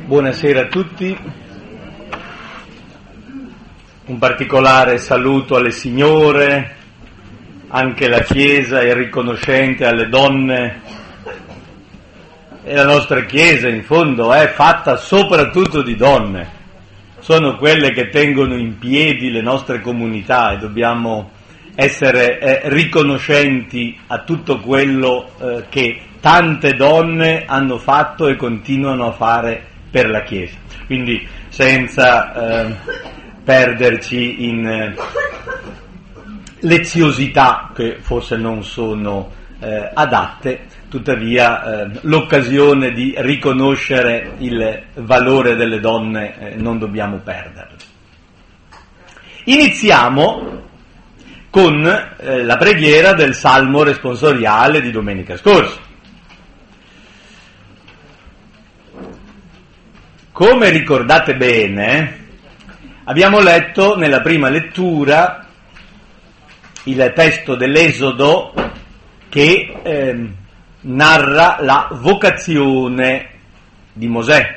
Buonasera a tutti, un particolare saluto alle signore, anche la Chiesa è riconoscente alle donne e la nostra Chiesa in fondo è fatta soprattutto di donne, sono quelle che tengono in piedi le nostre comunità e dobbiamo essere riconoscenti a tutto quello che tante donne hanno fatto e continuano a fare per la Chiesa. Quindi senza perderci in leziosità che forse non sono adatte, tuttavia l'occasione di riconoscere il valore delle donne non dobbiamo perderla. Iniziamo con la preghiera del Salmo responsoriale di domenica scorsa. Come ricordate bene, abbiamo letto nella prima lettura il testo dell'Esodo che narra la vocazione di Mosè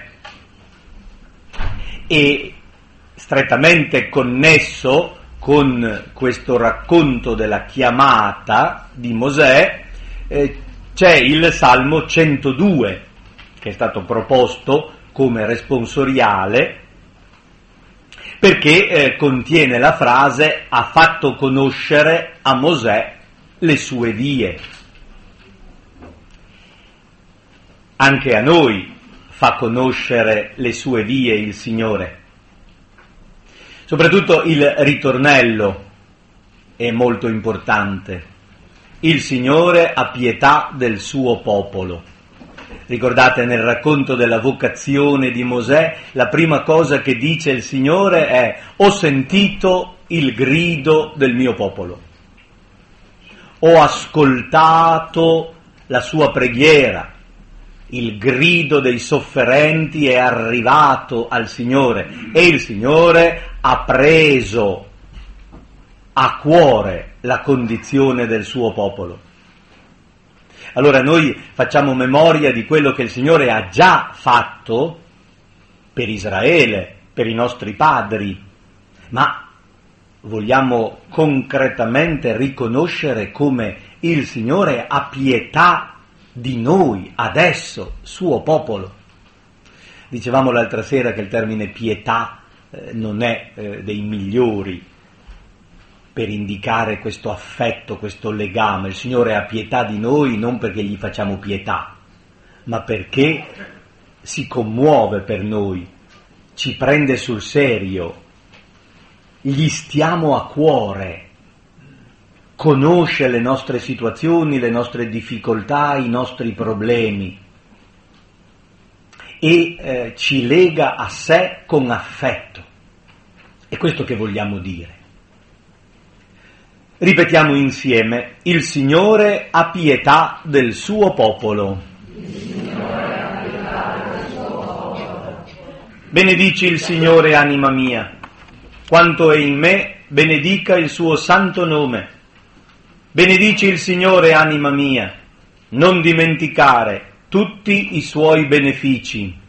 e strettamente connesso con questo racconto della chiamata di Mosè c'è il Salmo 102 che è stato proposto come responsoriale perché contiene la frase ha fatto conoscere a Mosè le sue vie. Anche a noi fa conoscere le sue vie il Signore. Soprattutto il ritornello è molto importante. Il Signore ha pietà del suo popolo. Ricordate nel racconto della vocazione di Mosè, la prima cosa che dice il Signore è: ho sentito il grido del mio popolo, ho ascoltato la sua preghiera, il grido dei sofferenti è arrivato al Signore e il Signore ha preso a cuore la condizione del suo popolo. Allora noi facciamo memoria di quello che il Signore ha già fatto per Israele, per i nostri padri, ma vogliamo concretamente riconoscere come il Signore ha pietà di noi, adesso, suo popolo. Dicevamo l'altra sera che il termine pietà non è dei migliori per indicare questo affetto, questo legame. Il Signore ha pietà di noi non perché gli facciamo pietà, ma perché si commuove per noi, ci prende sul serio, gli stiamo a cuore, conosce le nostre situazioni, le nostre difficoltà, i nostri problemi e ci lega a sé con affetto. È questo che vogliamo dire. Ripetiamo insieme: il Signore ha pietà del suo popolo. Benedici il Signore, anima mia. Quanto è in me, benedica il suo santo nome. Benedici il Signore, anima mia. Non dimenticare tutti i suoi benefici.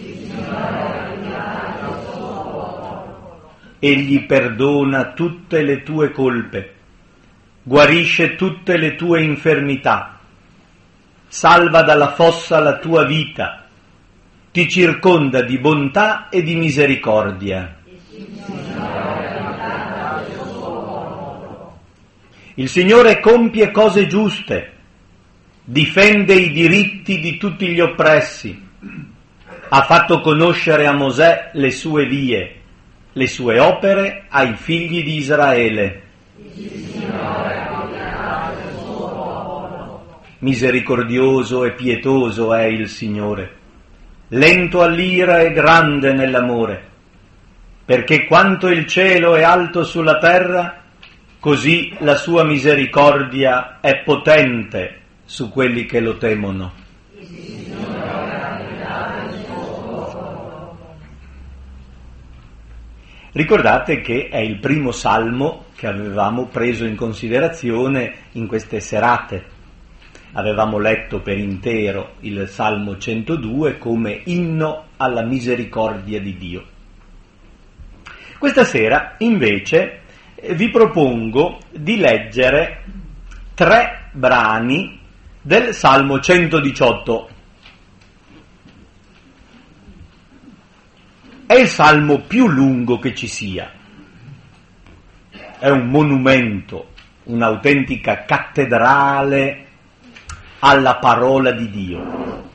Egli perdona tutte le tue colpe. Guarisce tutte le tue infermità, salva dalla fossa la tua vita, ti circonda di bontà e di misericordia. Il Signore compie cose giuste, difende i diritti di tutti gli oppressi, ha fatto conoscere a Mosè le sue vie, le sue opere ai figli di Israele. Misericordioso e pietoso è il Signore, lento all'ira e grande nell'amore, perché quanto il cielo è alto sulla terra, così la sua misericordia è potente su quelli che lo temono. Ricordate che è il primo salmo che avevamo preso in considerazione in queste serate. avevamo letto per intero il Salmo 102 come inno alla misericordia di Dio. Questa sera, invece, vi propongo di leggere 3 brani del Salmo 118. È il salmo più lungo che ci sia. È un monumento, un'autentica cattedrale alla parola di Dio.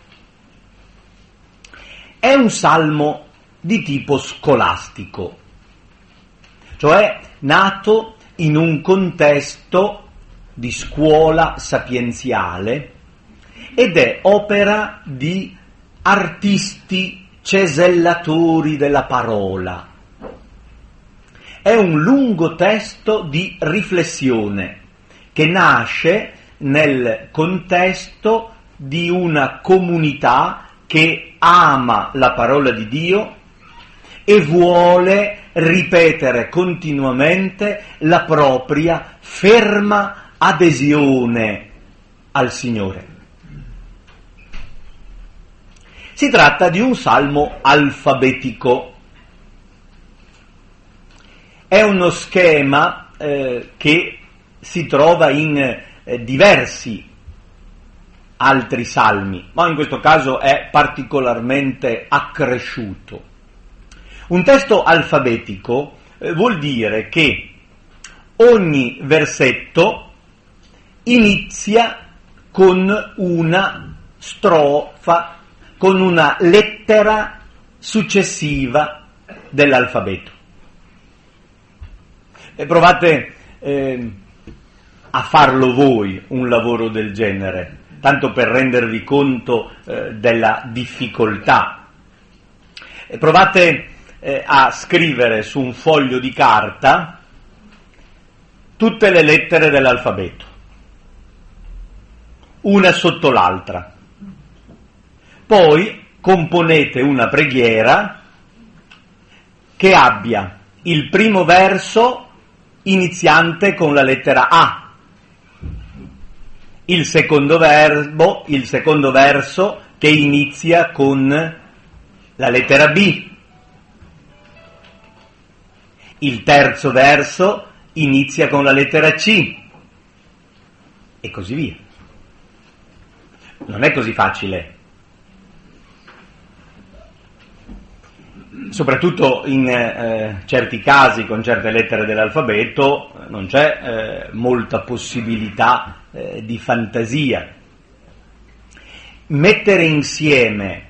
È un salmo di tipo scolastico, cioè nato in un contesto di scuola sapienziale ed è opera di artisti cesellatori della parola. È un lungo testo di riflessione che nasce nel contesto di una comunità che ama la parola di Dio e vuole ripetere continuamente la propria ferma adesione al Signore. Si tratta di un salmo alfabetico. È uno schema che si trova in diversi altri salmi, ma in questo caso è particolarmente accresciuto. Un testo alfabetico vuol dire che ogni versetto inizia con una strofa, con una lettera successiva dell'alfabeto. E provate a farlo voi un lavoro del genere, tanto per rendervi conto della difficoltà. E provate a scrivere su un foglio di carta tutte le lettere dell'alfabeto, una sotto l'altra. Poi componete una preghiera che abbia il primo verso iniziante con la lettera A, il secondo verso che inizia con la lettera B, il terzo verso inizia con la lettera C e così via. Non è così facile. Soprattutto in certi casi, con certe lettere dell'alfabeto, non c'è molta possibilità di fantasia. Mettere insieme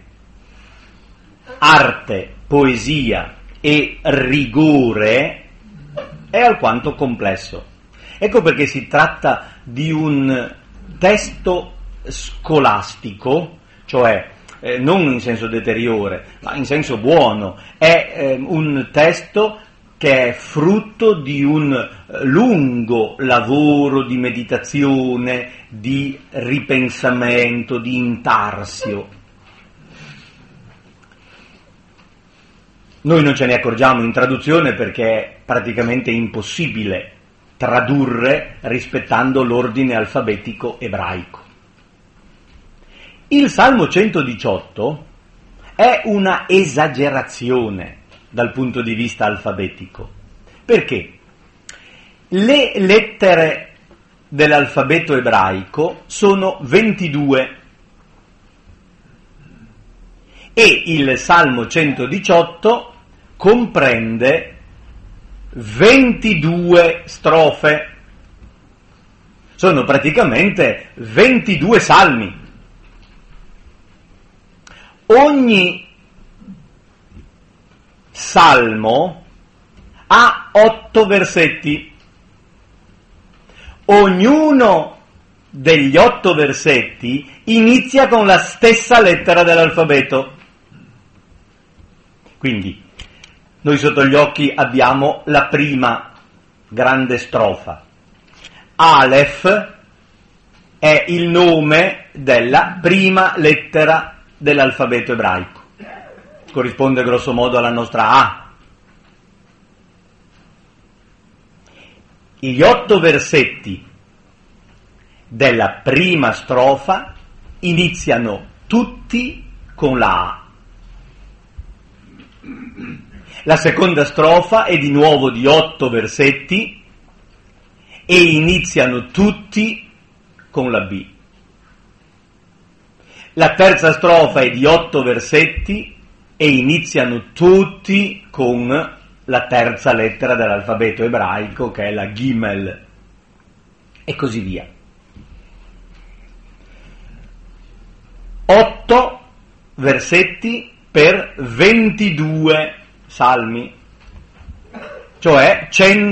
arte, poesia e rigore è alquanto complesso. Ecco perché si tratta di un testo scolastico, cioè non in senso deteriore, ma in senso buono. È un testo che è frutto di un lungo lavoro di meditazione, di ripensamento, di intarsio. Noi non ce ne accorgiamo in traduzione perché è praticamente impossibile tradurre rispettando l'ordine alfabetico ebraico. Il Salmo 118 è una esagerazione dal punto di vista alfabetico. Perché? Le lettere dell'alfabeto ebraico sono 22 e il Salmo 118 comprende 22 strofe. Sono praticamente 22 salmi. Ogni salmo ha 8 versetti. Ognuno degli 8 versetti inizia con la stessa lettera dell'alfabeto. Quindi, noi sotto gli occhi abbiamo la prima grande strofa. Aleph è il nome della prima lettera dell'alfabeto ebraico. Corrisponde grosso modo alla nostra A. Gli 8 versetti della prima strofa iniziano tutti con la A. La seconda strofa è di nuovo di 8 versetti e iniziano tutti con la B. La terza strofa è di 8 versetti e iniziano tutti con la terza lettera dell'alfabeto ebraico, che è la Gimel, e così via. 8 versetti per 22 salmi, cioè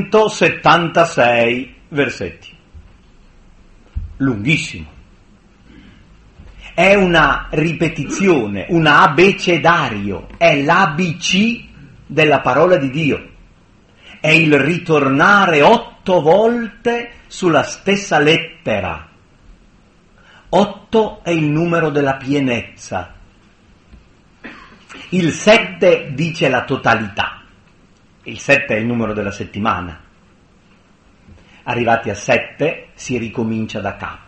176 versetti. Lunghissimo. È una ripetizione, un abecedario, è l'ABC della parola di Dio. È il ritornare 8 volte sulla stessa lettera. 8 è il numero della pienezza. Il 7 dice la totalità. Il 7 è il numero della settimana. Arrivati a 7 si ricomincia da capo.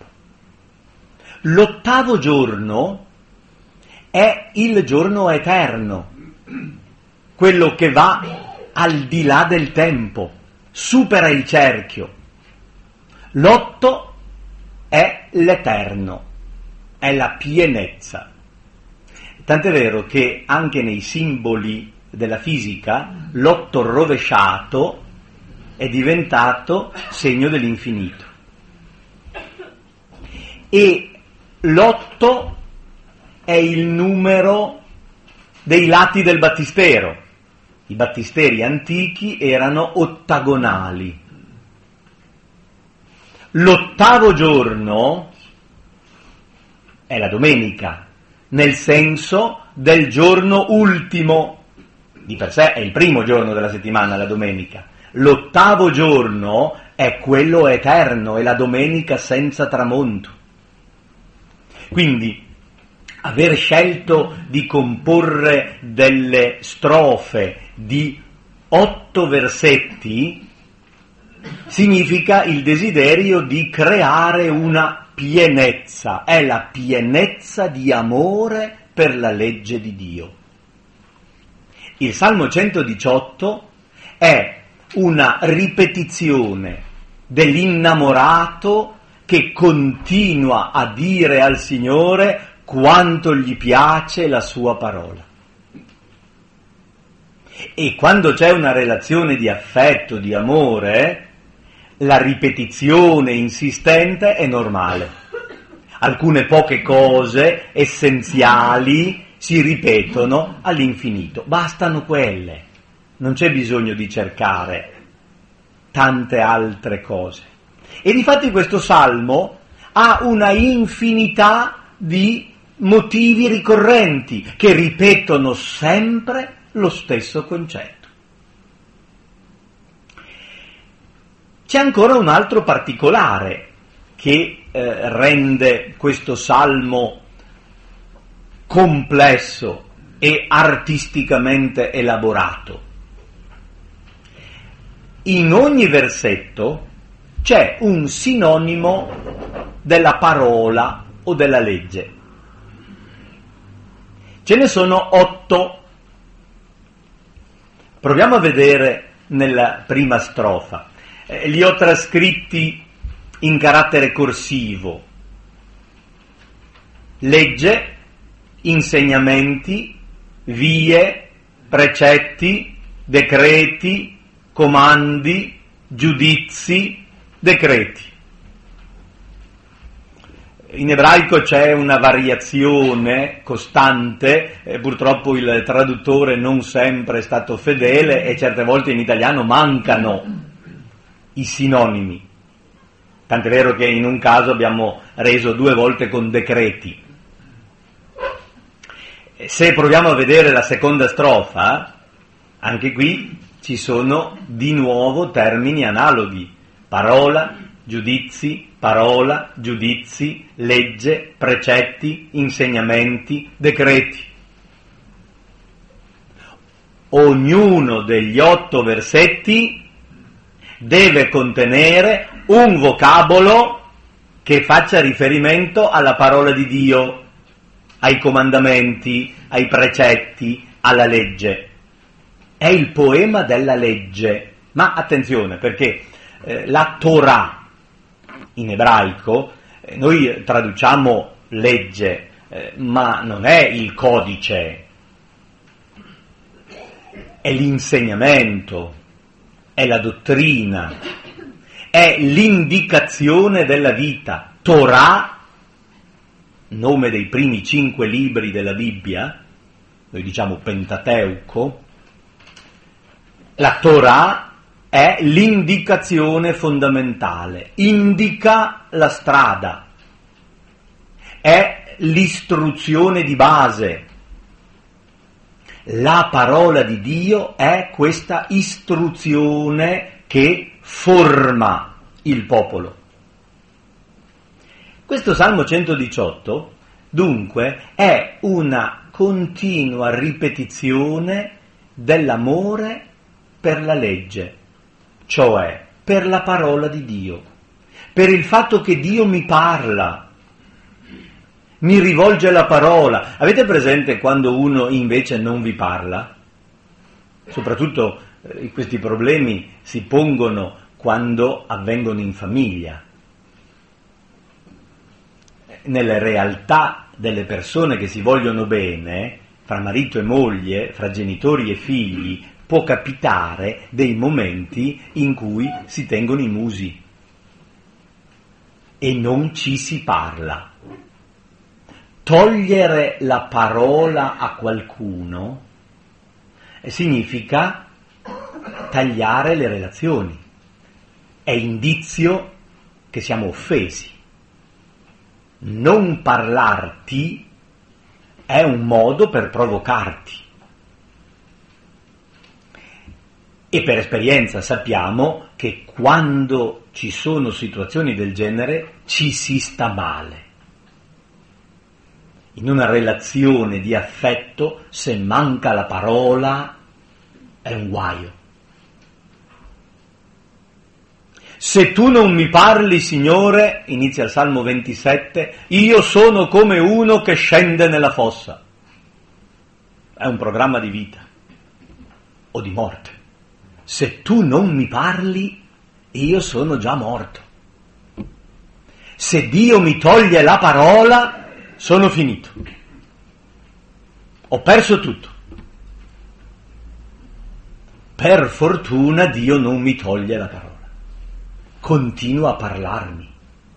L'8° giorno è il giorno eterno, quello che va al di là del tempo, supera il cerchio. L'8 è l'eterno, è la pienezza. Tant'è vero che anche nei simboli della fisica l'8 rovesciato è diventato segno dell'infinito. E l'8 è il numero dei lati del battistero. I battisteri antichi erano ottagonali. L'8° giorno è la domenica, nel senso del giorno ultimo. Di per sé è il primo giorno della settimana, la domenica. L'8° giorno è quello eterno, è la domenica senza tramonto. Quindi aver scelto di comporre delle strofe di 8 versetti significa il desiderio di creare una pienezza, è la pienezza di amore per la legge di Dio. Il Salmo 118 è una ripetizione dell'innamorato che continua a dire al Signore quanto gli piace la sua parola. E quando c'è una relazione di affetto, di amore, la ripetizione insistente è normale. Alcune poche cose essenziali si ripetono all'infinito, bastano quelle, non c'è bisogno di cercare tante altre cose. E difatti questo salmo ha una infinità di motivi ricorrenti che ripetono sempre lo stesso concetto. C'è ancora un altro particolare che rende questo salmo complesso e artisticamente elaborato. In ogni versetto c'è un sinonimo della parola o della legge. Ce ne sono 8. Proviamo a vedere nella prima strofa. Li ho trascritti in carattere corsivo. Legge, insegnamenti, vie, precetti, decreti, comandi, giudizi, decreti. In ebraico c'è una variazione costante, purtroppo il traduttore non sempre è stato fedele e certe volte in italiano mancano i sinonimi. Tant'è vero che in un caso abbiamo reso 2 volte con decreti. Se proviamo a vedere la seconda strofa, anche qui ci sono di nuovo termini analoghi. Parola, giudizi, legge, precetti, insegnamenti, decreti. Ognuno degli 8 versetti deve contenere un vocabolo che faccia riferimento alla parola di Dio, ai comandamenti, ai precetti, alla legge. È il poema della legge. Ma attenzione, perché la Torah in ebraico, noi traduciamo legge, ma non è il codice, è l'insegnamento, è la dottrina, è l'indicazione della vita. Torah, nome dei primi 5 libri della Bibbia, noi diciamo Pentateuco, la Torah è l'indicazione fondamentale, indica la strada, è l'istruzione di base. La parola di Dio è questa istruzione che forma il popolo. Questo Salmo 118, dunque, è una continua ripetizione dell'amore per la legge, cioè per la parola di Dio, per il fatto che Dio mi parla, mi rivolge la parola. Avete presente quando uno invece non vi parla? Soprattutto questi problemi si pongono quando avvengono in famiglia. Nelle realtà delle persone che si vogliono bene, fra marito e moglie, fra genitori e figli, può capitare dei momenti in cui si tengono i musi e non ci si parla. Togliere la parola a qualcuno significa tagliare le relazioni, è indizio che siamo offesi. Non parlarti è un modo per provocarti. E per esperienza sappiamo che quando ci sono situazioni del genere ci si sta male. In una relazione di affetto, se manca la parola, è un guaio. Se tu non mi parli, Signore, inizia il Salmo 27, io sono come uno che scende nella fossa. È un programma di vita o di morte. Se tu non mi parli, io sono già morto. Se Dio mi toglie la parola, sono finito. Ho perso tutto. Per fortuna Dio non mi toglie la parola. Continua a parlarmi.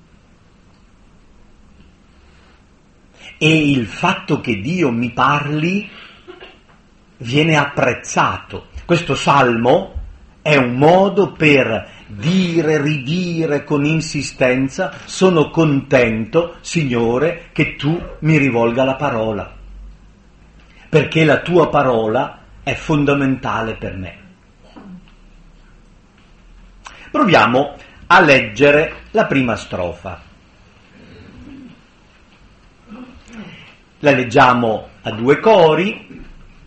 E il fatto che Dio mi parli viene apprezzato. Questo salmo è un modo per dire, ridire con insistenza: sono contento, Signore, che tu mi rivolga la parola, perché la tua parola è fondamentale per me. Proviamo a leggere la prima strofa. La leggiamo a 2 cori.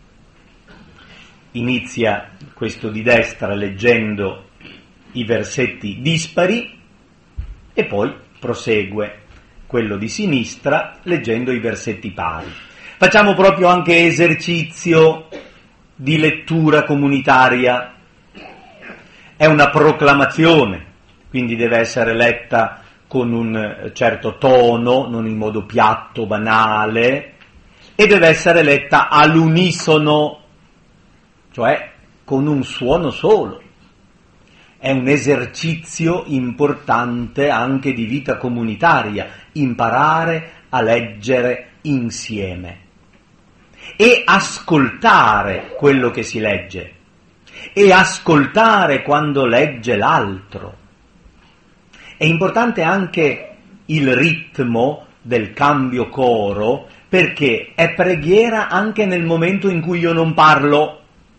Inizia questo di destra leggendo i versetti dispari e poi prosegue quello di sinistra leggendo i versetti pari. Facciamo proprio anche esercizio di lettura comunitaria. È una proclamazione, quindi deve essere letta con un certo tono, non in modo piatto, banale, e deve essere letta all'unisono, cioè con un suono solo. È un esercizio importante anche di vita comunitaria, imparare a leggere insieme e ascoltare quello che si legge e ascoltare quando legge l'altro. È importante anche il ritmo del cambio coro, perché è preghiera anche nel momento in cui io non parlo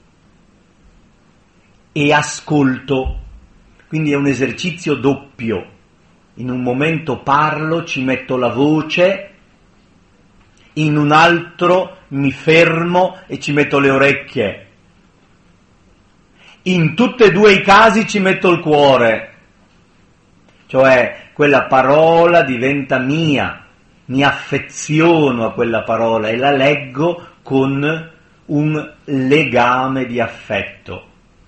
e ascolto, quindi è un esercizio doppio. In un momento parlo, ci metto la voce, in un altro mi fermo e ci metto le orecchie. In tutti e 2 i casi ci metto il cuore, cioè quella parola diventa mia, mi affeziono a quella parola e la leggo con un legame di affetto.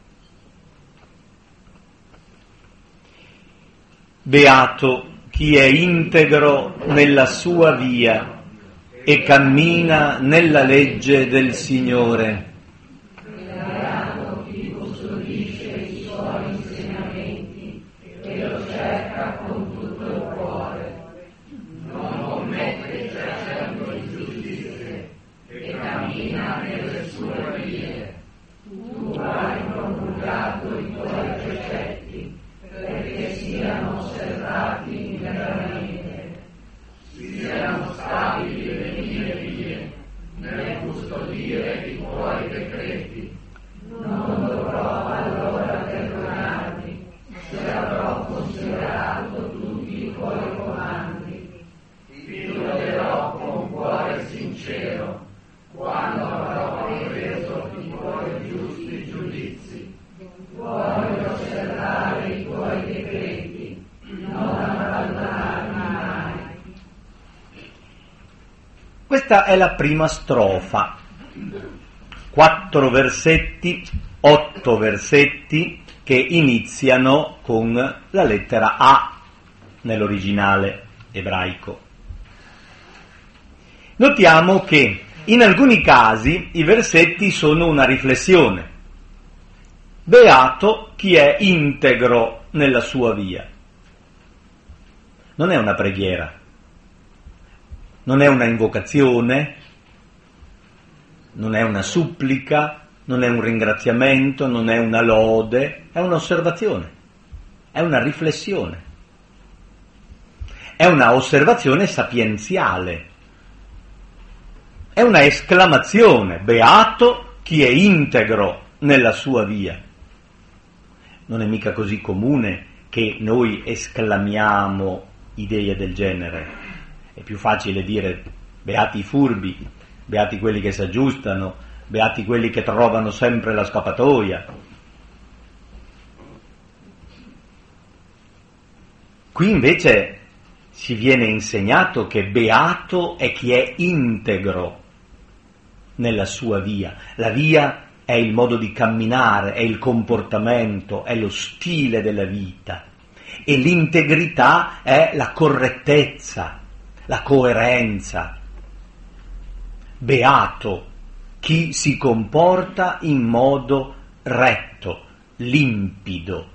Beato chi è integro nella sua via e cammina nella legge del Signore. Beato chi custodisce i suoi insegnamenti e lo cerca con tutto il cuore. Non commette cercando ingiustizie e cammina nelle sue vie. Tu hai promulgato i tuoi precetti perché siano osservati integramente, siano stabili le mie vie, nel custodire i tuoi decreti. Non dovrò allora perdonarmi, se avrò considerato tutti i tuoi comandi. Ti loderò con cuore sincero, quando avrò preso i tuoi giusti giudizi. Voglio osservare i tuoi decreti, non abbandonarmi mai. Questa è la prima strofa. 4 versetti, 8 versetti che iniziano con la lettera A nell'originale ebraico. Notiamo che in alcuni casi i versetti sono una riflessione. Beato chi è integro nella sua via. Non è una preghiera, non è una invocazione, non è una supplica, non è un ringraziamento, non è una lode, è un'osservazione, è una riflessione, è una osservazione sapienziale, è una esclamazione: beato chi è integro nella sua via. Non è mica così comune che noi esclamiamo idee del genere. È più facile dire beati i furbi, beati quelli che si aggiustano, beati quelli che trovano sempre la scappatoia. Qui invece ci viene insegnato che beato è chi è integro nella sua via. La via è il modo di camminare, è il comportamento, è lo stile della vita, e l'integrità è la correttezza, la coerenza. Beato chi si comporta in modo retto, limpido,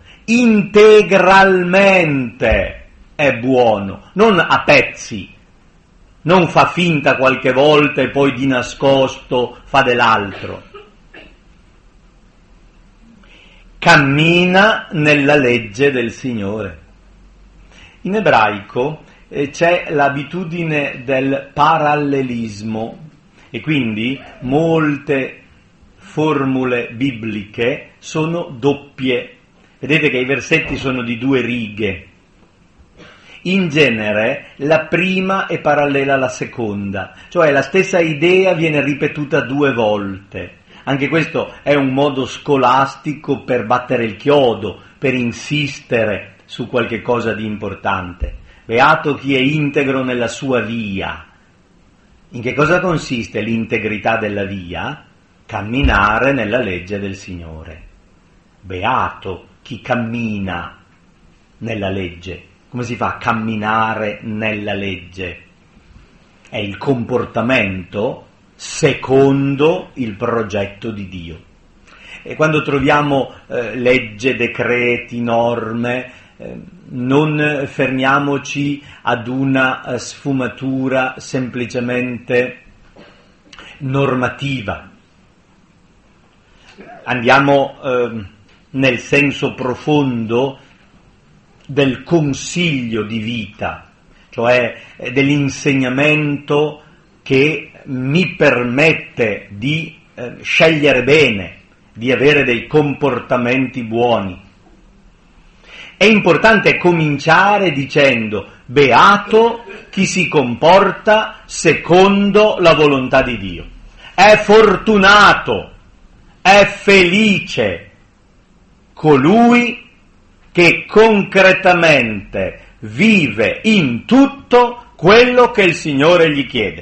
integralmente è buono, non a pezzi, non fa finta qualche volta e poi di nascosto fa dell'altro. Cammina nella legge del Signore. In ebraico c'è l'abitudine del parallelismo e quindi molte formule bibliche sono doppie. Vedete che i versetti sono di 2 righe. In genere la prima è parallela alla seconda, cioè la stessa idea viene ripetuta 2 volte. Anche questo è un modo scolastico per battere il chiodo, per insistere su qualche cosa di importante. Beato chi è integro nella sua via. In che cosa consiste l'integrità della via? Camminare nella legge del Signore. Beato chi cammina nella legge. Come si fa a camminare nella legge? È il comportamento secondo il progetto di Dio. E quando troviamo legge, decreti, norme, non fermiamoci ad una sfumatura semplicemente normativa. Andiamo nel senso profondo del consiglio di vita, cioè dell'insegnamento che mi permette di scegliere bene, di avere dei comportamenti buoni. È importante cominciare dicendo: beato chi si comporta secondo la volontà di Dio. È fortunato, è felice colui che concretamente vive in tutto quello che il Signore gli chiede.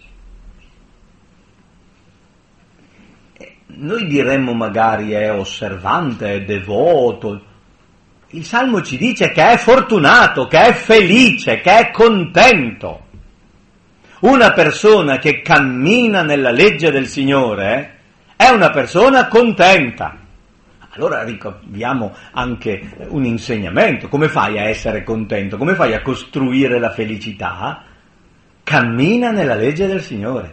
Noi diremmo magari è osservante, è devoto. Il Salmo ci dice che è fortunato, che è felice, che è contento. Una persona che cammina nella legge del Signore è una persona contenta. Allora ricaviamo anche un insegnamento. Come fai a essere contento? Come fai a costruire la felicità? Cammina nella legge del Signore.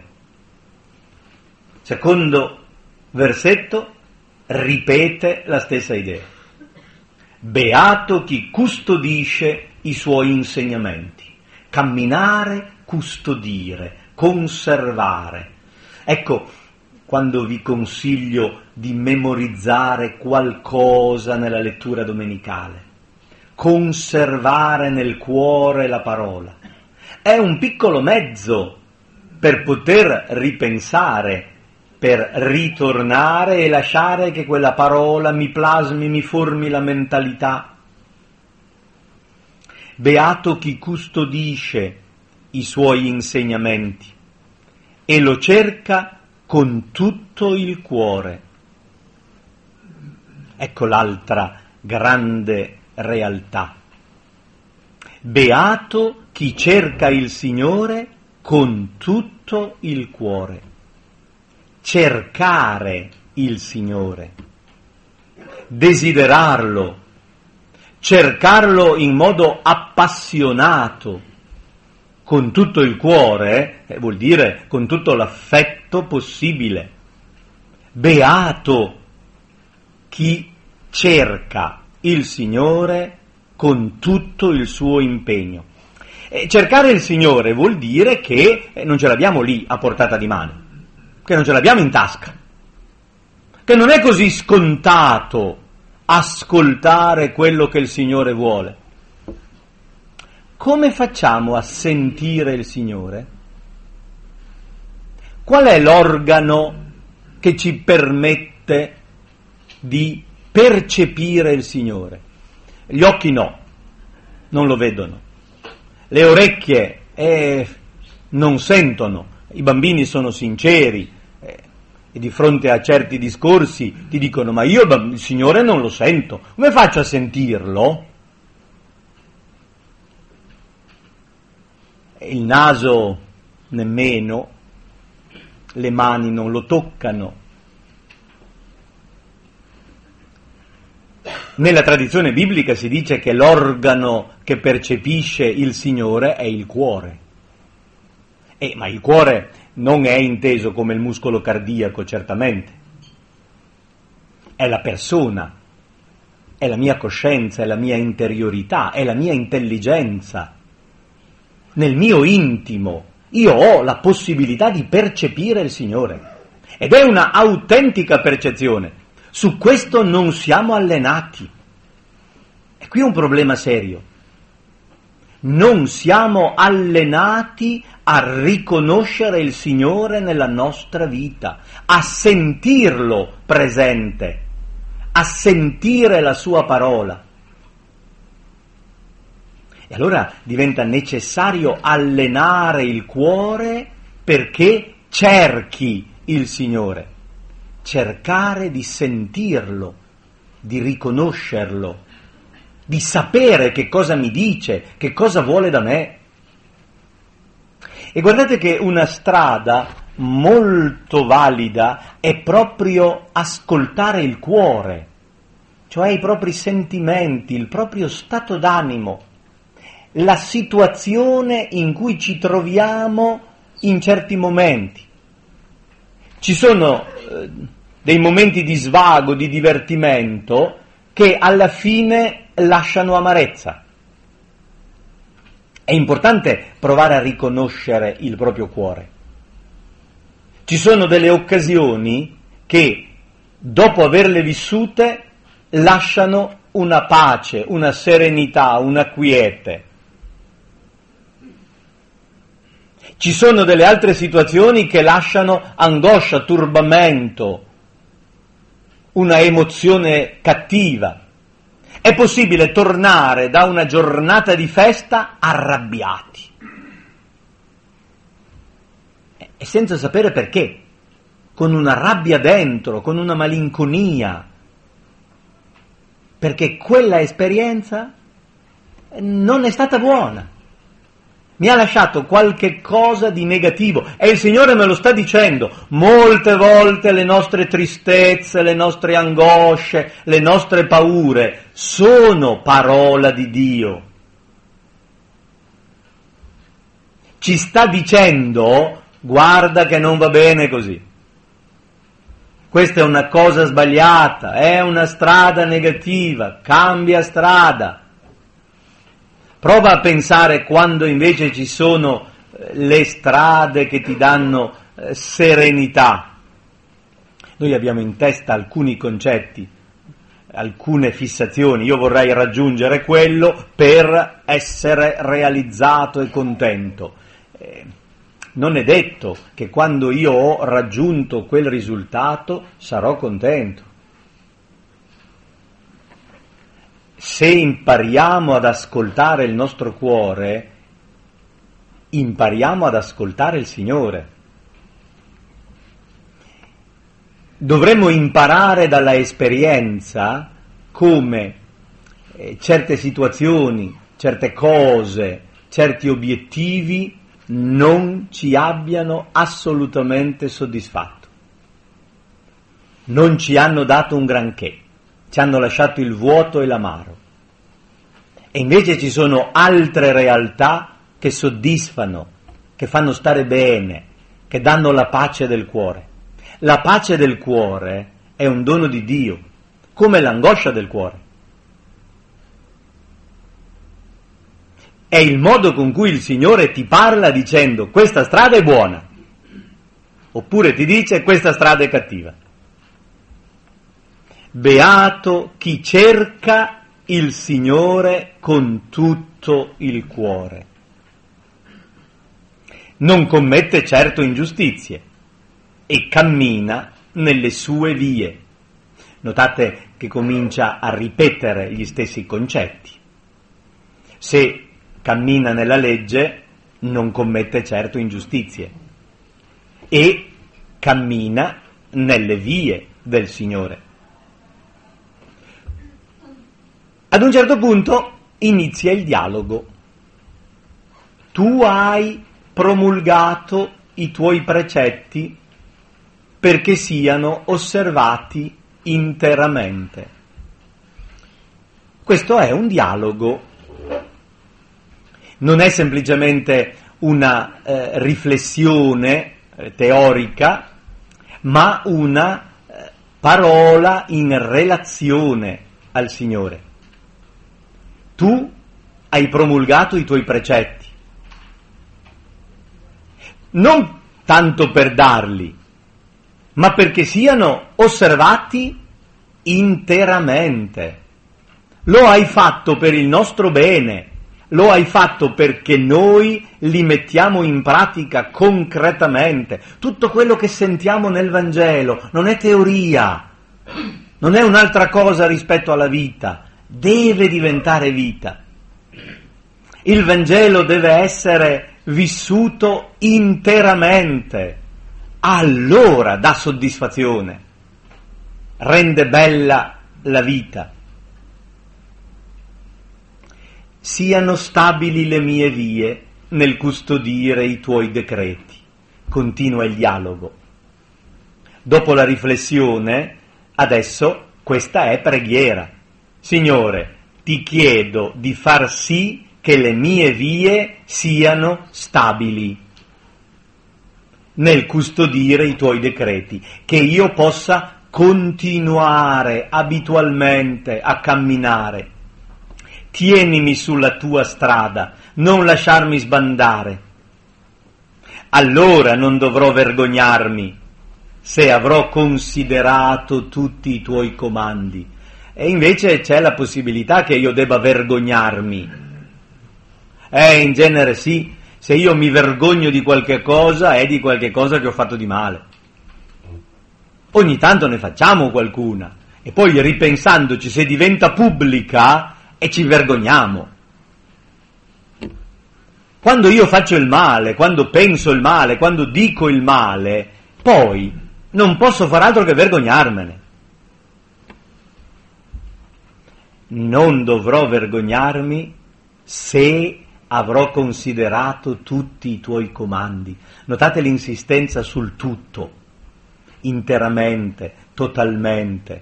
Secondo versetto ripete la stessa idea. Beato chi custodisce i suoi insegnamenti. Camminare, custodire, conservare. Ecco, quando vi consiglio di memorizzare qualcosa nella lettura domenicale, conservare nel cuore la parola. È un piccolo mezzo per poter ripensare, per ritornare e lasciare che quella parola mi plasmi, mi formi la mentalità. Beato chi custodisce i suoi insegnamenti e lo cerca con tutto il cuore. Ecco l'altra grande realtà. Beato chi cerca il Signore con tutto il cuore. Cercare il Signore, desiderarlo, cercarlo in modo appassionato, con tutto il cuore, vuol dire con tutto l'affetto possibile. Beato chi cerca il Signore con tutto il suo impegno. Cercare il Signore vuol dire che non ce l'abbiamo lì a portata di mano, che non ce l'abbiamo in tasca, che non è così scontato ascoltare quello che il Signore vuole. Come facciamo a sentire il Signore? Qual è l'organo che ci permette di percepire il Signore? Gli occhi no, non lo vedono. Le orecchie non sentono. I bambini sono sinceri e di fronte a certi discorsi ti dicono: ma io il Signore non lo sento, come faccio a sentirlo? Il naso nemmeno, le mani non lo toccano. Nella tradizione biblica si dice che l'organo che percepisce il Signore è il cuore. Ma il cuore non è inteso come il muscolo cardiaco, certamente. È la persona, è la mia coscienza, è la mia interiorità, è la mia intelligenza. Nel mio intimo io ho la possibilità di percepire il Signore. Ed è una autentica percezione. Su questo non siamo allenati. E qui è un problema serio. Non siamo allenati a riconoscere il Signore nella nostra vita, a sentirlo presente, a sentire la sua parola. E allora diventa necessario allenare il cuore perché cerchi il Signore, cercare di sentirlo, di riconoscerlo, di sapere che cosa mi dice, che cosa vuole da me. E guardate che una strada molto valida è proprio ascoltare il cuore, cioè i propri sentimenti, il proprio stato d'animo, la situazione in cui ci troviamo in certi momenti. Ci sono dei momenti di svago, di divertimento, che alla fine lasciano amarezza. È importante provare a riconoscere il proprio cuore. Ci sono delle occasioni che, dopo averle vissute, lasciano una pace, una serenità, una quiete. Ci sono delle altre situazioni che lasciano angoscia, turbamento, una emozione cattiva. È possibile tornare da una giornata di festa arrabbiati e senza sapere perché, con una rabbia dentro, con una malinconia, perché quella esperienza non è stata buona, mi ha lasciato qualche cosa di negativo e il Signore me lo sta dicendo. Molte volte le nostre tristezze, le nostre angosce, le nostre paure sono parola di Dio. Ci sta dicendo: guarda che non va bene così, questa è una cosa sbagliata, è una strada negativa, cambia strada. Prova a pensare quando invece ci sono le strade che ti danno serenità. Noi abbiamo in testa alcuni concetti, alcune fissazioni. Io vorrei raggiungere quello per essere realizzato e contento. Non è detto che quando io ho raggiunto quel risultato sarò contento. Se impariamo ad ascoltare il nostro cuore, impariamo ad ascoltare il Signore. Dovremmo imparare dalla esperienza come certe situazioni, certe cose, certi obiettivi non ci abbiano assolutamente soddisfatto. Non ci hanno dato un granché. Ci hanno lasciato il vuoto e l'amaro. E invece ci sono altre realtà che soddisfano, che fanno stare bene, che danno la pace del cuore. La pace del cuore è un dono di Dio, come l'angoscia del cuore. È il modo con cui il Signore ti parla dicendo: questa strada è buona, oppure ti dice: questa strada è cattiva. Beato chi cerca il Signore con tutto il cuore. Non commette certo ingiustizie e cammina nelle sue vie. Notate che comincia a ripetere gli stessi concetti. Se cammina nella legge, non commette certo ingiustizie e cammina nelle vie del Signore. Ad un certo punto inizia il dialogo. Tu hai promulgato i tuoi precetti perché siano osservati interamente. Questo è un dialogo, non è semplicemente una riflessione teorica, ma una parola in relazione al Signore. Tu hai promulgato i tuoi precetti, non tanto per darli, ma perché siano osservati interamente. Lo hai fatto per il nostro bene, lo hai fatto perché noi li mettiamo in pratica concretamente. Tutto quello che sentiamo nel Vangelo non è teoria, non è un'altra cosa rispetto alla vita. Deve diventare vita. Il Vangelo deve essere vissuto interamente, allora dà soddisfazione, rende bella la vita. Siano stabili le mie vie nel custodire i tuoi decreti. Continua il dialogo. Dopo la riflessione, adesso questa è preghiera. Signore, ti chiedo di far sì che le mie vie siano stabili nel custodire i tuoi decreti, che io possa continuare abitualmente a camminare. Tienimi sulla tua strada, non lasciarmi sbandare. Allora non dovrò vergognarmi se avrò considerato tutti i tuoi comandi. E invece c'è la possibilità che io debba vergognarmi. In genere sì, se io mi vergogno di qualche cosa è di qualche cosa che ho fatto di male. Ogni tanto ne facciamo qualcuna E poi ripensandoci, se diventa pubblica, e ci vergogniamo. Quando io faccio il male, quando penso il male, quando dico il male, poi non posso far altro che vergognarmene. Non dovrò vergognarmi se avrò considerato tutti i tuoi comandi. Notate l'insistenza sul tutto, interamente, totalmente.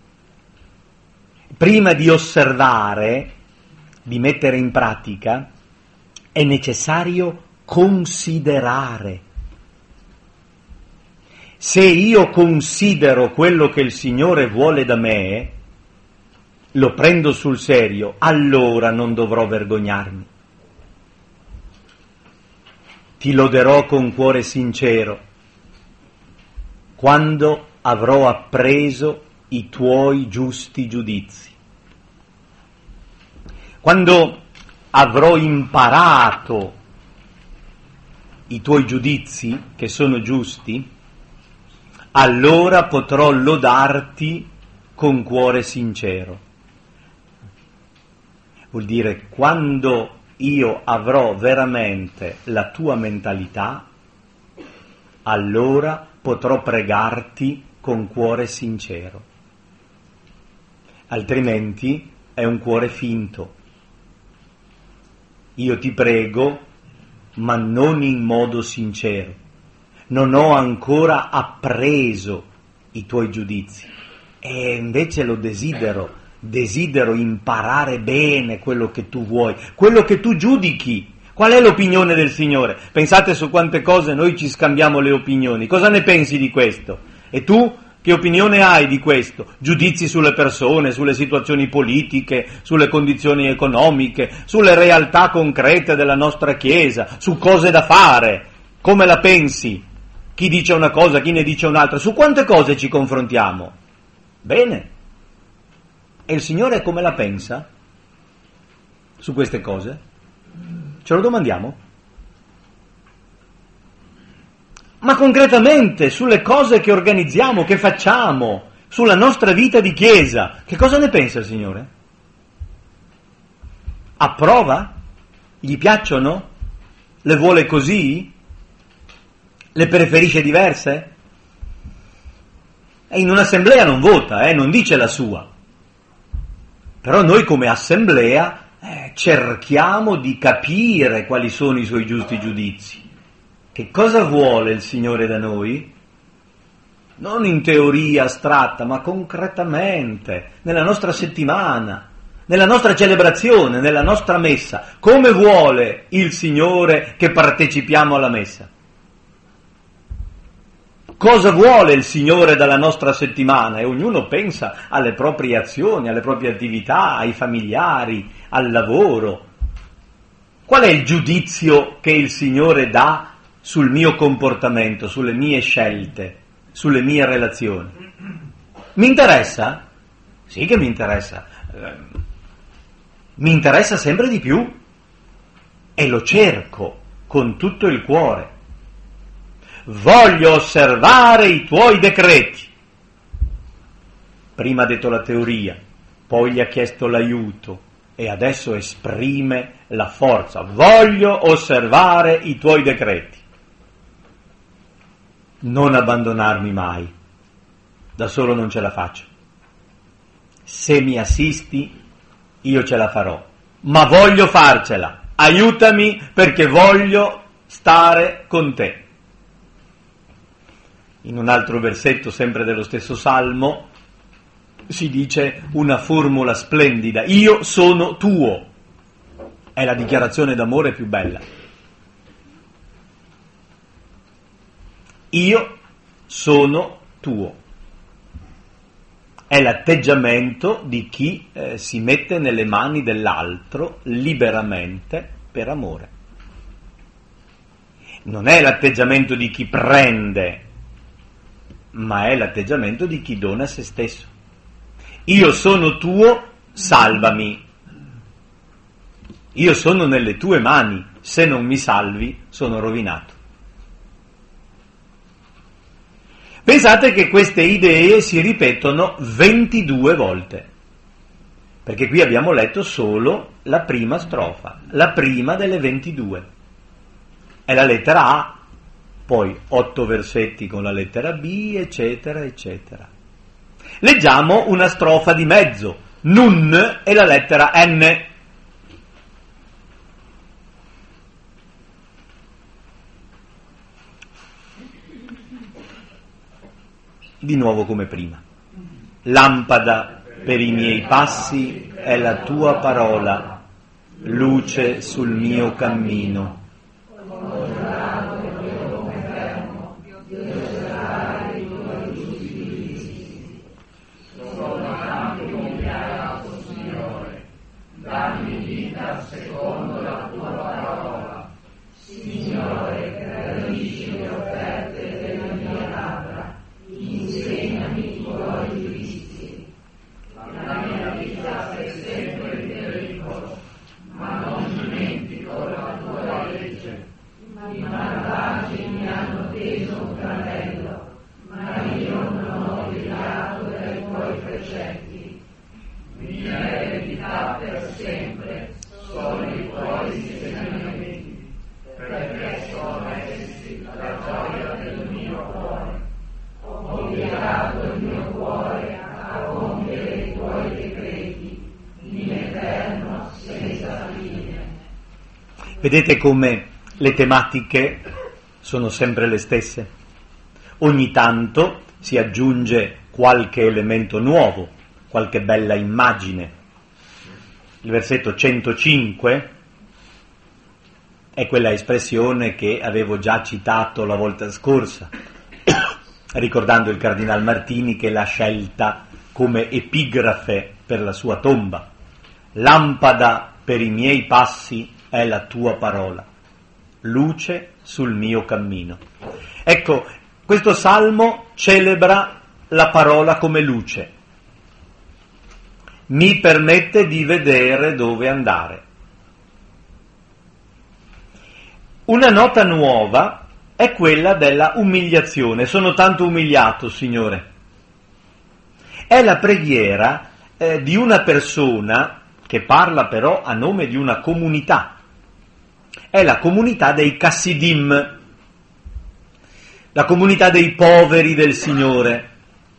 Prima di osservare, di mettere in pratica, è necessario considerare. Se io considero quello che il Signore vuole da me, lo prendo sul serio, allora non dovrò vergognarmi. Ti loderò con cuore sincero quando avrò appreso i tuoi giusti giudizi. Quando avrò imparato i tuoi giudizi, che sono giusti, allora potrò lodarti con cuore sincero. Vuol dire, quando io avrò veramente la tua mentalità, allora potrò pregarti con cuore sincero. Altrimenti è un cuore finto. Io ti prego, ma non in modo sincero. Non ho ancora appreso i tuoi giudizi e invece lo desidero imparare bene quello che tu vuoi, quello che tu giudichi. Qual è l'opinione del Signore? Pensate su quante cose noi ci scambiamo le opinioni. Cosa ne pensi di questo? E tu che opinione hai di questo? Giudizi sulle persone, sulle situazioni politiche, sulle condizioni economiche, sulle realtà concrete della nostra Chiesa, su cose da fare. Come la pensi? Chi dice una cosa, chi ne dice un'altra? Su quante cose ci confrontiamo? Bene. E il Signore come la pensa su queste cose? Ce lo domandiamo? Ma concretamente sulle cose che organizziamo, che facciamo, sulla nostra vita di Chiesa, che cosa ne pensa il Signore? Approva? Gli piacciono? Le vuole così? Le preferisce diverse? E in un'assemblea non vota, non dice la sua. Però noi come assemblea cerchiamo di capire quali sono i suoi giusti giudizi. Che cosa vuole il Signore da noi? Non in teoria astratta, ma concretamente, nella nostra settimana, nella nostra celebrazione, nella nostra messa. Come vuole il Signore che partecipiamo alla messa? Cosa vuole il Signore dalla nostra settimana? E ognuno pensa alle proprie azioni, alle proprie attività, ai familiari, al lavoro. Qual è il giudizio che il Signore dà sul mio comportamento, sulle mie scelte, sulle mie relazioni? Mi interessa? Sì che mi interessa. Mi interessa sempre di più e lo cerco con tutto il cuore. Voglio osservare i tuoi decreti. Prima ha detto la teoria, poi gli ha chiesto l'aiuto e adesso esprime la forza. Voglio osservare i tuoi decreti. Non abbandonarmi mai. Da solo non ce la faccio. Se mi assisti, io ce la farò. Ma voglio farcela. Aiutami perché voglio stare con te. In un altro versetto, sempre dello stesso Salmo, si dice una formula splendida: io sono tuo. È la dichiarazione d'amore più bella. Io sono tuo. È l'atteggiamento di chi si mette nelle mani dell'altro liberamente per amore. Non è l'atteggiamento di chi prende, ma è l'atteggiamento di chi dona se stesso. Io sono tuo, salvami. Io sono nelle tue mani, se non mi salvi sono rovinato. Pensate che queste idee si ripetono 22 volte, perché qui abbiamo letto solo la prima strofa, la prima delle 22. È la lettera A, poi 8 versetti con la lettera B, eccetera, eccetera. Leggiamo una strofa di mezzo, Nun e la lettera N. Di nuovo come prima. Lampada per i miei passi è la tua parola, luce sul mio cammino. Dammi vita secondo la tua parola, Signore, gradisci le offerte delle mie labbra, insegnami i tuoi giudizi. La mia vita è sempre in pericolo, ma non dimentico la tua legge. I malvagi mi hanno teso un tranello, ma io non ho deviato dai tuoi precetti. Mia eredità per sempre sono i tuoi insegnamenti, perché sono essi la gioia del mio cuore. Ho piegato il mio cuore a compiere i tuoi decreti, in eterno senza fine. Vedete come le tematiche sono sempre le stesse. Ogni tanto si aggiunge qualche elemento nuovo, qualche bella immagine. Il versetto 105 è quella espressione che avevo già citato la volta scorsa, ricordando il Cardinal Martini che l'ha scelta come epigrafe per la sua tomba. Lampada per i miei passi è la tua parola, luce sul mio cammino. Ecco, questo salmo celebra la parola come luce. Mi permette di vedere dove andare. Una nota nuova è quella della umiliazione. Sono tanto umiliato, Signore. È la preghiera di una persona che parla però a nome di una comunità. È la comunità dei Chassidim, la comunità dei poveri del Signore.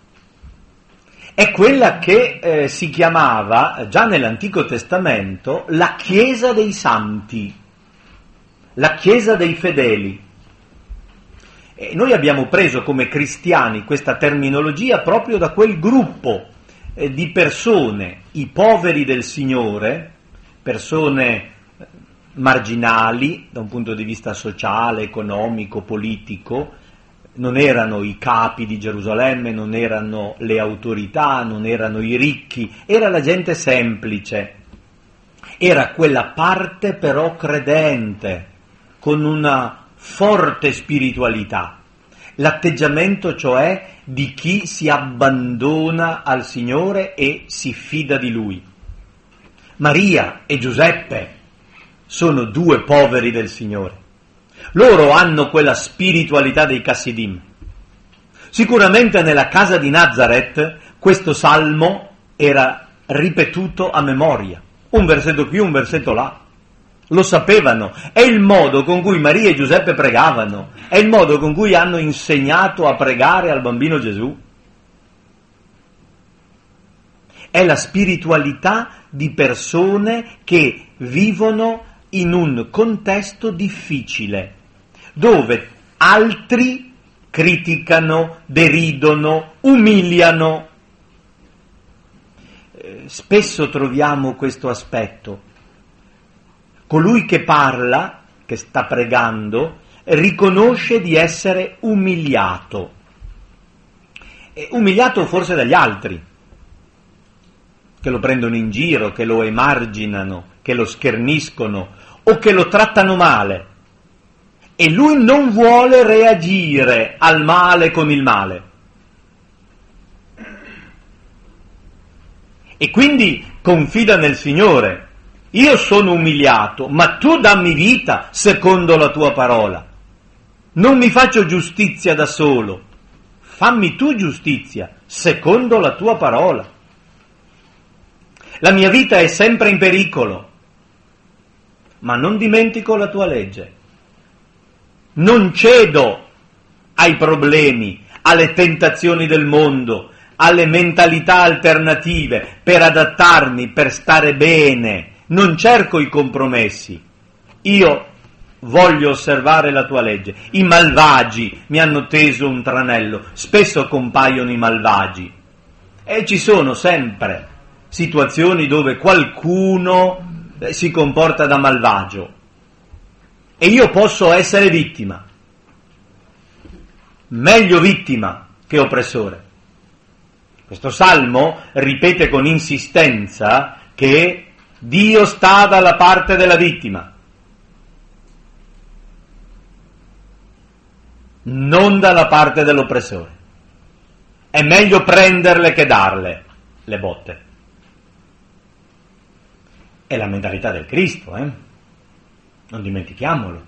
È quella che si chiamava, già nell'Antico Testamento, la Chiesa dei Santi, la Chiesa dei Fedeli. E noi abbiamo preso come cristiani questa terminologia proprio da quel gruppo di persone, i poveri del Signore, persone marginali da un punto di vista sociale, economico, politico. Non erano i capi di Gerusalemme, non erano le autorità, non erano i ricchi, era la gente semplice, era quella parte però credente, con una forte spiritualità, l'atteggiamento cioè di chi si abbandona al Signore e si fida di Lui. Maria e Giuseppe sono due poveri del Signore. Loro hanno quella spiritualità dei Chassidim. Sicuramente nella casa di Nazareth questo salmo era ripetuto a memoria, un versetto qui, un versetto là. Lo sapevano, è il modo con cui Maria e Giuseppe pregavano, è il modo con cui hanno insegnato a pregare al bambino Gesù. È la spiritualità di persone che vivono in un contesto difficile, dove altri criticano, deridono, umiliano. Spesso troviamo questo aspetto. Colui che parla, che sta pregando, riconosce di essere umiliato. Umiliato forse dagli altri, che lo prendono in giro, che lo emarginano, che lo scherniscono o che lo trattano male. E lui non vuole reagire al male con il male. E quindi confida nel Signore. Io sono umiliato, ma tu dammi vita secondo la tua parola. Non mi faccio giustizia da solo. fammi tu giustizia, secondo la tua parola. La mia vita è sempre in pericolo, ma non dimentico la tua legge. Non cedo ai problemi, alle tentazioni del mondo, alle mentalità alternative per adattarmi, per stare bene. Non cerco i compromessi. Io voglio osservare la tua legge. I malvagi mi hanno teso un tranello. Spesso compaiono i malvagi. E ci sono sempre situazioni dove qualcuno si comporta da malvagio. E io posso essere vittima. Meglio vittima che oppressore. Questo salmo ripete con insistenza che Dio sta dalla parte della vittima, non dalla parte dell'oppressore. È meglio prenderle che darle le botte. È la mentalità del Cristo, non dimentichiamolo.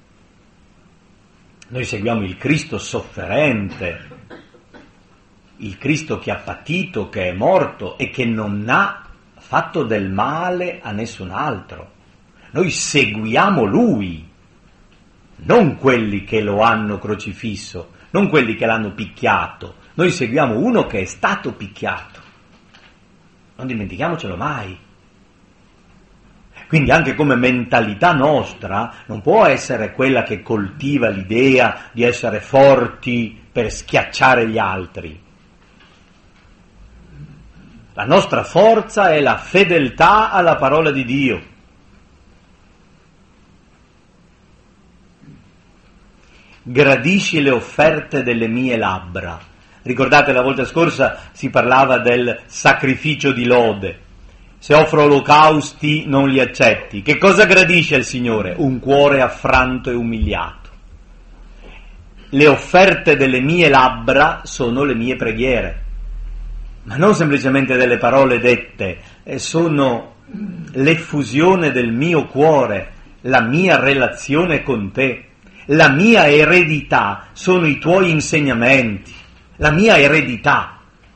Noi seguiamo il Cristo sofferente, il Cristo che ha patito, che è morto e che non ha fatto del male a nessun altro. Noi seguiamo Lui, non quelli che lo hanno crocifisso, non quelli che l'hanno picchiato. Noi seguiamo uno che è stato picchiato. Non dimentichiamocelo mai. Quindi anche come mentalità nostra non può essere quella che coltiva l'idea di essere forti per schiacciare gli altri. La nostra forza è la fedeltà alla parola di Dio. Gradisci le offerte delle mie labbra. Ricordate, la volta scorsa si parlava del sacrificio di lode. Se offro olocausti non li accetti. Che cosa gradisce il Signore? Un cuore affranto e umiliato. Le offerte delle mie labbra sono le mie preghiere, ma non semplicemente delle parole dette, sono l'effusione del mio cuore, la mia relazione con te, la mia eredità sono i tuoi insegnamenti, la mia eredità,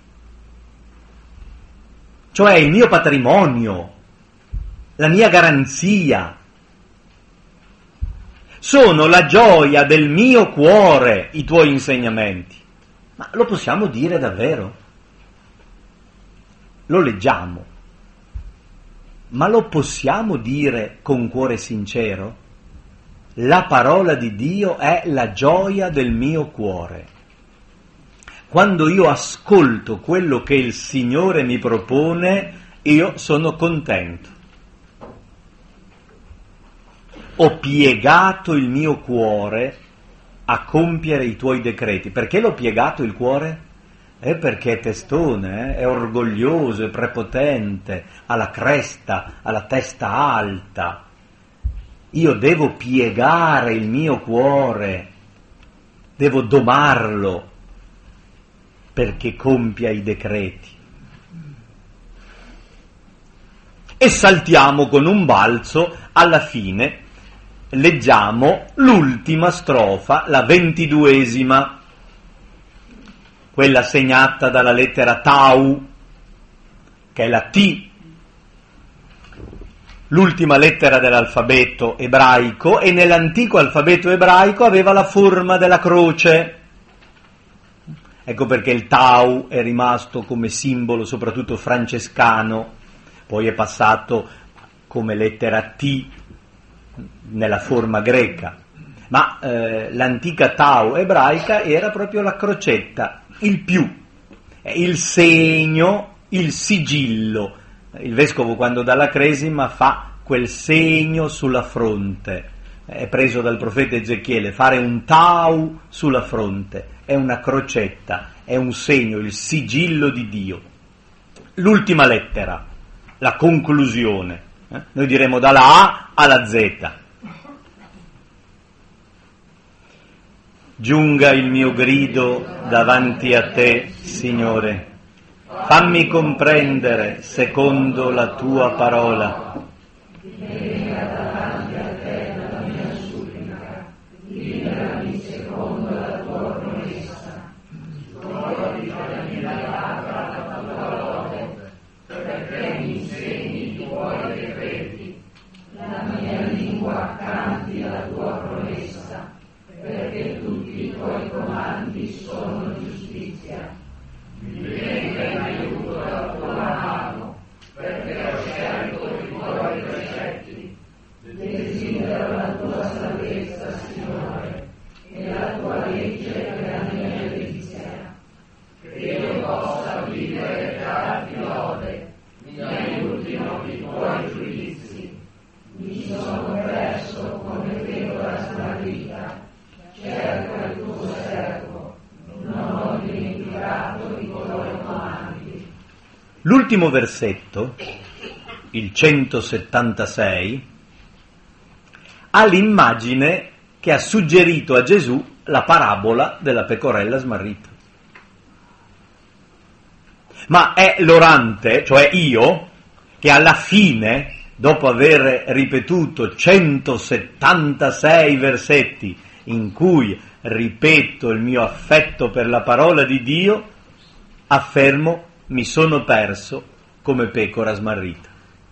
cioè il mio patrimonio, la mia garanzia, sono la gioia del mio cuore i tuoi insegnamenti. Ma lo possiamo dire davvero? Lo leggiamo, ma lo possiamo dire con cuore sincero? La parola di Dio è la gioia del mio cuore. Quando io ascolto quello che il Signore mi propone, io sono contento. Ho piegato il mio cuore a compiere i tuoi decreti. Perché l'ho piegato il cuore? Perché è testone, è orgoglioso, è prepotente, ha la cresta, ha la testa alta. Io devo piegare il mio cuore, devo domarlo perché compia i decreti. E saltiamo con un balzo alla fine, leggiamo l'ultima strofa, la 22esima, quella segnata dalla lettera Tau, che è la T, l'ultima lettera dell'alfabeto ebraico, e nell'antico alfabeto ebraico aveva la forma della croce. Ecco perché il Tau è rimasto come simbolo soprattutto francescano, poi è passato come lettera T nella forma greca, ma l'antica Tau ebraica era proprio la crocetta, il più, il segno, il sigillo. Il vescovo quando dà la cresima fa quel segno sulla fronte, è preso dal profeta Ezechiele, fare un Tau sulla fronte, è una crocetta, è un segno, il sigillo di Dio. L'ultima lettera, la conclusione, noi diremo dalla A alla Z. Giunga il mio grido davanti a te, Signore. Fammi comprendere secondo la tua parola. Venga davanti a te la mia supplica, liberami secondo la tua promessa. L'ultimo versetto, il 176, ha l'immagine che ha suggerito a Gesù la parabola della pecorella smarrita. Ma è l'orante, cioè io, che alla fine, dopo aver ripetuto 176 versetti in cui ripeto il mio affetto per la parola di Dio, affermo: mi sono perso come pecora smarrita.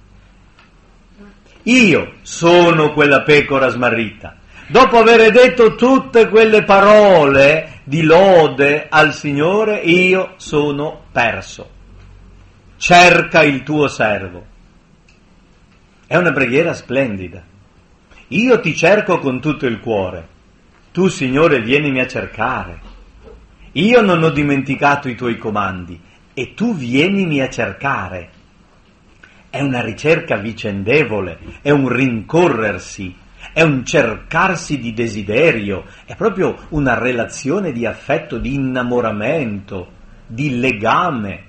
Io sono quella pecora smarrita. Dopo aver detto tutte quelle parole di lode al Signore, io sono perso. Cerca il tuo servo. È una preghiera splendida. Io ti cerco con tutto il cuore. Tu, Signore, vienimi a cercare. Io non ho dimenticato i tuoi comandi e tu vienimi a cercare. È una ricerca vicendevole, è un rincorrersi, è un cercarsi di desiderio, è proprio una relazione di affetto, di innamoramento, di legame.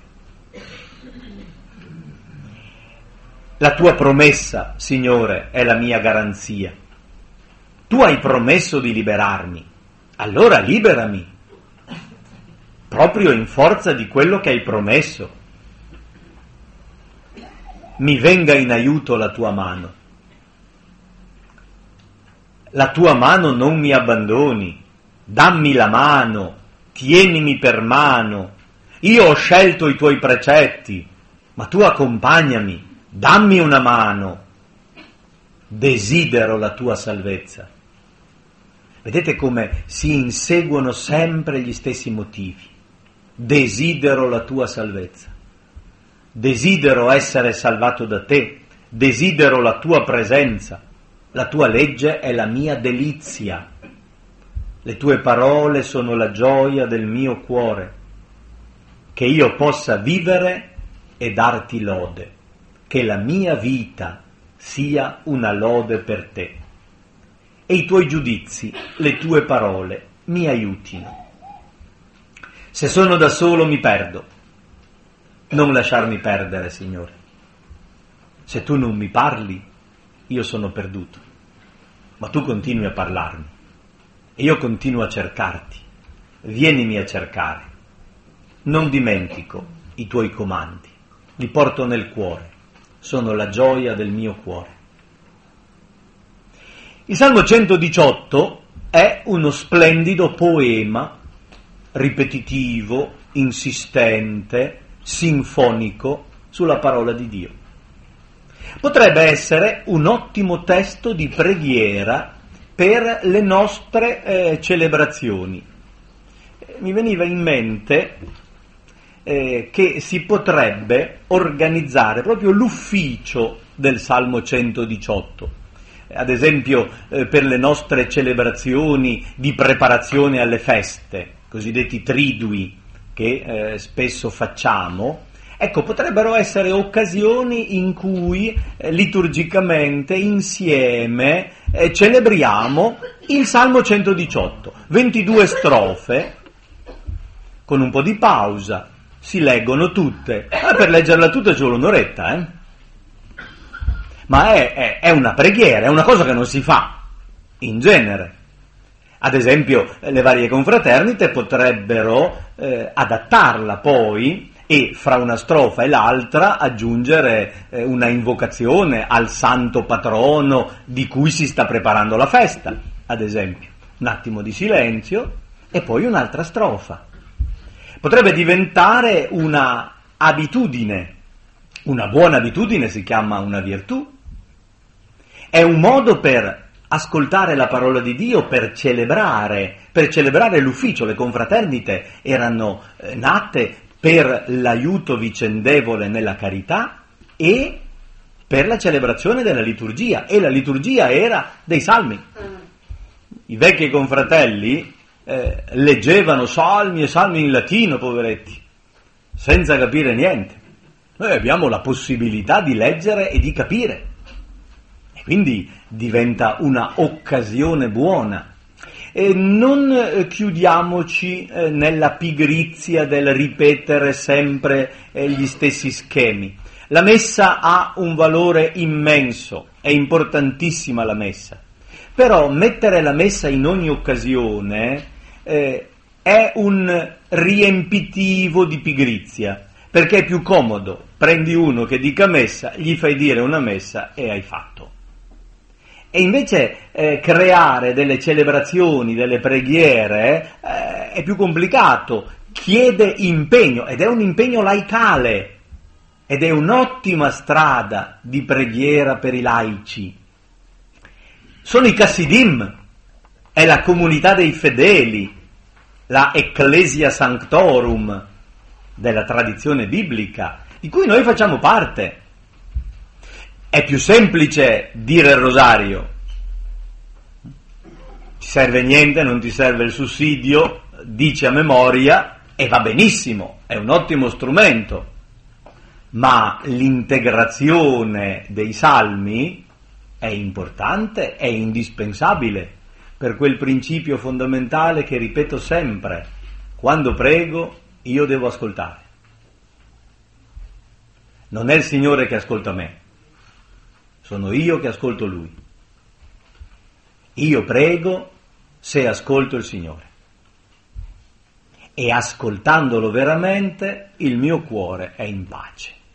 La tua promessa, Signore, è la mia garanzia. Tu hai promesso di liberarmi, allora liberami, proprio in forza di quello che hai promesso. Mi venga in aiuto la tua mano. La tua mano non mi abbandoni, dammi la mano, tienimi per mano. Io ho scelto i tuoi precetti, ma tu accompagnami, dammi una mano. Desidero la tua salvezza. Vedete come si inseguono sempre gli stessi motivi. Desidero la tua salvezza. Desidero essere salvato da te, desidero la tua presenza, la tua legge è la mia delizia, le tue parole sono la gioia del mio cuore, che io possa vivere e darti lode, che la mia vita sia una lode per te e i tuoi giudizi, le tue parole mi aiutino. Se sono da solo mi perdo. Non lasciarmi perdere, Signore. Se tu non mi parli, io sono perduto. Ma tu continui a parlarmi e io continuo a cercarti. Vienimi a cercare. Non dimentico i tuoi comandi. Li porto nel cuore. Sono la gioia del mio cuore. Il Salmo 118 è uno splendido poema ripetitivo, insistente, sinfonico sulla parola di Dio. Potrebbe essere un ottimo testo di preghiera per le nostre celebrazioni. Mi veniva in mente che si potrebbe organizzare proprio l'ufficio del Salmo 118, ad esempio per le nostre celebrazioni di preparazione alle feste, cosiddetti tridui, che spesso facciamo. Ecco, potrebbero essere occasioni in cui liturgicamente insieme celebriamo il Salmo 118, 22 strofe, con un po' di pausa, si leggono tutte. Per leggerla tutta ci vuole un'oretta, ma è una preghiera, è una cosa che non si fa in genere. Ad esempio, le varie confraternite potrebbero adattarla poi e fra una strofa e l'altra aggiungere una invocazione al santo patrono di cui si sta preparando la festa, ad esempio. Un attimo di silenzio e poi un'altra strofa. Potrebbe diventare una abitudine. Una buona abitudine si chiama una virtù. È un modo per ascoltare la parola di Dio, per celebrare l'ufficio. Le confraternite erano nate per l'aiuto vicendevole nella carità e per la celebrazione della liturgia, e la liturgia era dei salmi. I vecchi confratelli leggevano salmi e salmi in latino, poveretti, senza capire niente. Noi abbiamo la possibilità di leggere e di capire, e quindi diventa una occasione buona. e non chiudiamoci nella pigrizia del ripetere sempre gli stessi schemi. La messa ha un valore immenso, è importantissima la messa, però mettere la messa in ogni occasione è un riempitivo di pigrizia, perché è più comodo. Prendi uno che dica messa, gli fai dire una messa e hai fatto. E invece creare delle celebrazioni, delle preghiere è più complicato, chiede impegno, ed è un impegno laicale, ed è un'ottima strada di preghiera per i laici. Sono i Chassidim, è la comunità dei fedeli, la Ecclesia Sanctorum della tradizione biblica, di cui noi facciamo parte. È più semplice dire il rosario, ti serve niente, non ti serve il sussidio, dici a memoria e va benissimo, è un ottimo strumento, ma l'integrazione dei salmi è importante, è indispensabile per quel principio fondamentale che ripeto sempre: quando prego io devo ascoltare. Non è il Signore che ascolta me, sono io che ascolto Lui. Io prego se ascolto il Signore, e ascoltandolo veramente il mio cuore è in pace.